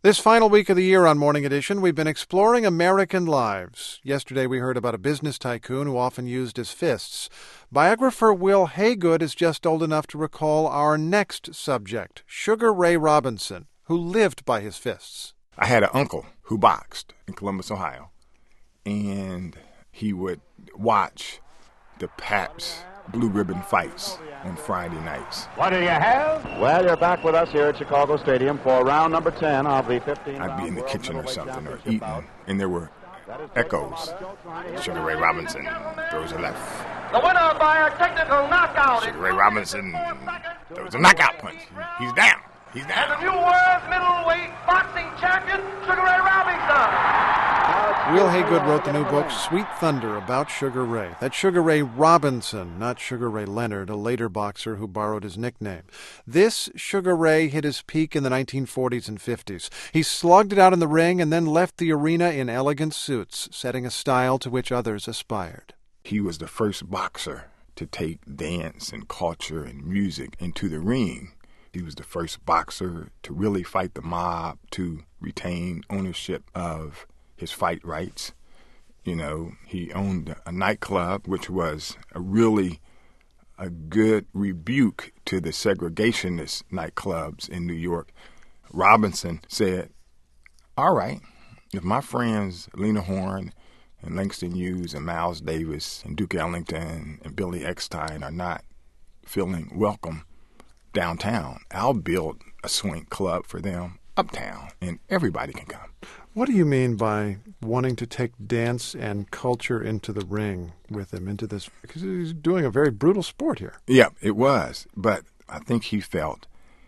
This final week of the year on Morning Edition, we've been exploring American lives. Yesterday we heard about a business tycoon who often used his fists. Biographer Will Haygood is just old enough to recall our next subject, Sugar Ray Robinson, who lived by his fists. I had an uncle who boxed in Columbus, Ohio, and he would watch the Pabst Blue Ribbon fights on Friday nights. What do you have? Well, you're back with us here at Chicago Stadium for round number 10 of the 15. I'd be in the kitchen or something or eating, and there were echoes. Sugar Ray Robinson throws a left. The winner by a technical knockout. Sugar Ray Robinson throws a knockout punch. He's down. He's And down. the new world middleweight boxing champion, Sugar Ray Robinson. Will Haygood wrote the new book, Sweet Thunder, about Sugar Ray. That's Sugar Ray Robinson, not Sugar Ray Leonard, a later boxer who borrowed his nickname. This Sugar Ray hit his peak in the 1940s and 50s. He slugged it out in the ring and then left the arena in elegant suits, setting a style to which others aspired. He was the first boxer to take dance and culture and music into the ring. He was the first boxer to really fight the mob, to retain ownership of his fight rights. You know, he owned a nightclub, which was a good rebuke to the segregationist nightclubs in New York. Robinson said, all right, if my friends Lena Horne and Langston Hughes and Miles Davis and Duke Ellington and Billy Eckstine are not feeling welcome downtown, I'll build a swing club for them uptown, and everybody can come. What do you mean by wanting to take dance and culture into the ring with him, into this? Because he's doing a very brutal sport here. Yeah, it was. But I think he felt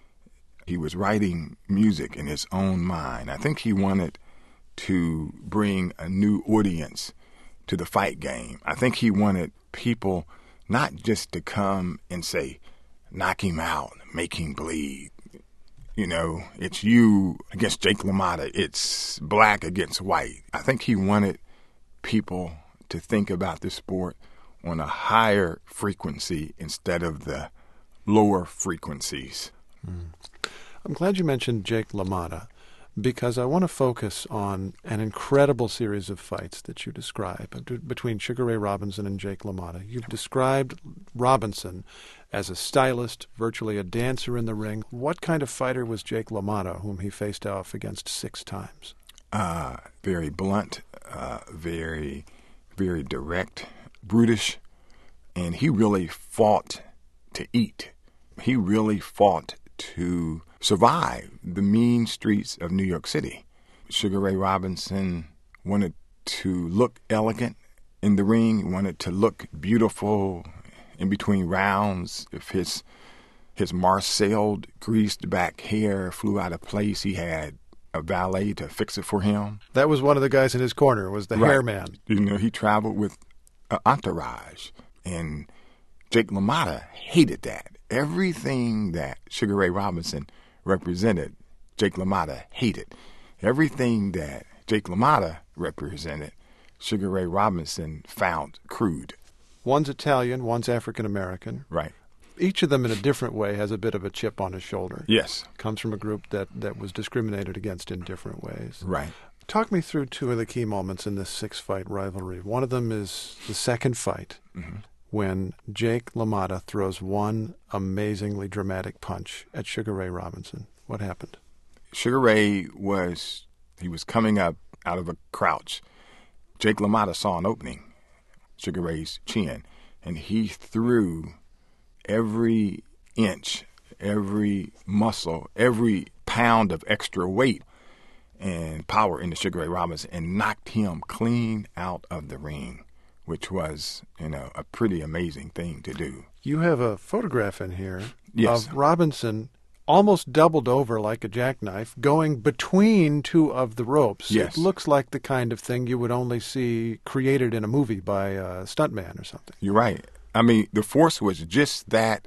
he was writing music in his own mind. I think he wanted to bring a new audience to the fight game. I think he wanted people not just to come and say, knock him out, make him bleed. You know, it's you against Jake LaMotta. It's black against white. I think he wanted people to think about this sport on a higher frequency instead of the lower frequencies. I'm glad you mentioned Jake LaMotta, because I want to focus on an incredible series of fights that you describe between Sugar Ray Robinson and Jake LaMotta. You've described Robinson as a stylist, virtually a dancer in the ring. What kind of fighter was Jake LaMotta, whom he faced off against 6 times? Very blunt, very, very direct, brutish, and he really fought to eat. He really fought to survive the mean streets of New York City. Sugar Ray Robinson wanted to look elegant in the ring, wanted to look beautiful in between rounds. If his marcelled, greased back hair flew out of place, he had a valet to fix it for him. That was one of the guys in his corner, was the hair man. You know, he traveled with an entourage, and Jake LaMotta hated that. Everything that Sugar Ray Robinson represented, Jake LaMotta hated. Everything that Jake LaMotta represented, Sugar Ray Robinson found crude. One's Italian, one's African-American. Right. Each of them in a different way has a bit of a chip on his shoulder. Yes. Comes from a group that was discriminated against in different ways. Right. Talk me through 2 of the key moments in this 6-fight rivalry. One of them is the second fight, when Jake LaMotta throws one amazingly dramatic punch at Sugar Ray Robinson. What happened? Sugar Ray was coming up out of a crouch. Jake LaMotta saw an opening, Sugar Ray's chin, and he threw every inch, every muscle, every pound of extra weight and power into Sugar Ray Robinson and knocked him clean out of the ring, which was, a pretty amazing thing to do. You have a photograph in here Yes. of Robinson almost doubled over like a jackknife, going between 2 of the ropes. Yes. It looks like the kind of thing you would only see created in a movie by a stuntman or something. You're right. I mean, the force was just that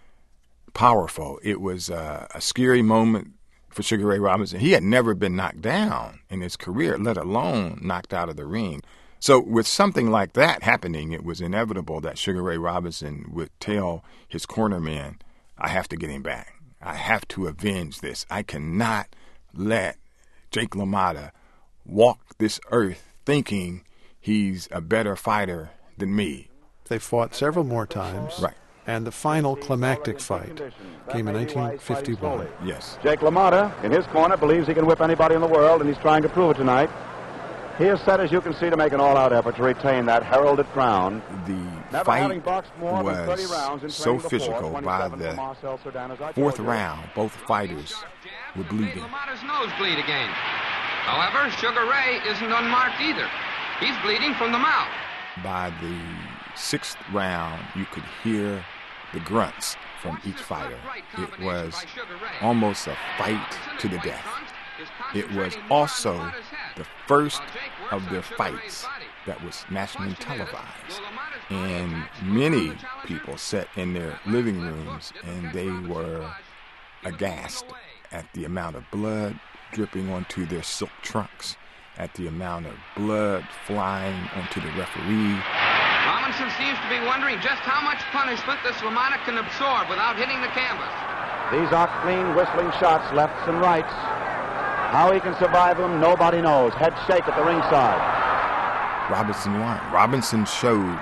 powerful. It was a scary moment for Sugar Ray Robinson. He had never been knocked down in his career, let alone knocked out of the ring. So with something like that happening, it was inevitable that Sugar Ray Robinson would tell his cornerman, I have to get him back. I have to avenge this. I cannot let Jake LaMotta walked this earth thinking he's a better fighter than me. They fought several more times. Right. And the final climactic fight came in 1951. Yes. Jake LaMotta, in his corner, believes he can whip anybody in the world, and he's trying to prove it tonight. He is set, as you can see, to make an all-out effort to retain that heralded crown. The fight was so physical. By the fourth round, both fighters were bleeding. LaMotta's nose bleed again. However, Sugar Ray isn't unmarked either. He's bleeding from the mouth. By the sixth round, you could hear the grunts from each fighter. It was almost a fight to the death. It was also the first of their fights that was nationally televised. And many people sat in their living rooms and they were aghast at the amount of blood dripping onto their silk trunks, at the amount of blood flying onto the referee. Robinson seems to be wondering just how much punishment this LaMotta can absorb without hitting the canvas. These are clean, whistling shots, lefts and rights. How he can survive them, nobody knows. Head shake at the ringside. Robinson won. Robinson showed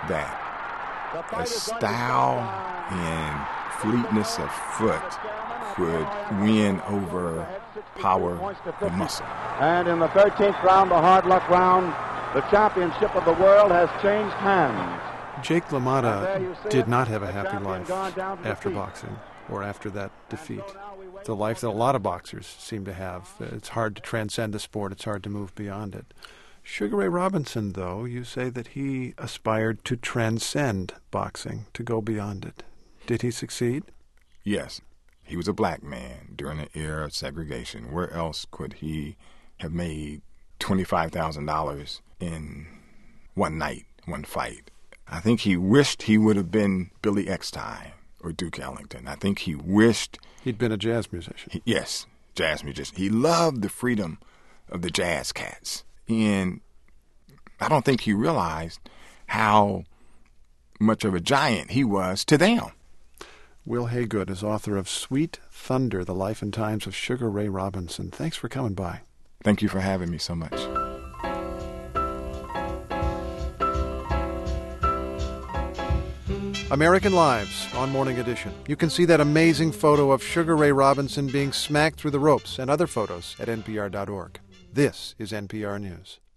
that a style and fleetness of foot could win over power and muscle. And in the 13th round, the hard luck round, the championship of the world has changed hands. Jake LaMotta did not have a happy life after boxing or after that defeat. The life that a lot of boxers seem to have. It's hard to transcend the sport. It's hard to move beyond it. Sugar Ray Robinson, though, you say that he aspired to transcend boxing, to go beyond it. Did he succeed? Yes. He was a black man during the era of segregation. Where else could he have made $25,000 in one night, one fight? I think he wished he would have been Billy Eckstine or Duke Ellington. I think he wished he'd been a jazz musician. Yes, jazz musician. He loved the freedom of the jazz cats. And I don't think he realized how much of a giant he was to them. Will Haygood is author of Sweet Thunder, The Life and Times of Sugar Ray Robinson. Thanks for coming by. Thank you for having me so much. American Lives on Morning Edition. You can see that amazing photo of Sugar Ray Robinson being smacked through the ropes and other photos at npr.org. This is NPR News.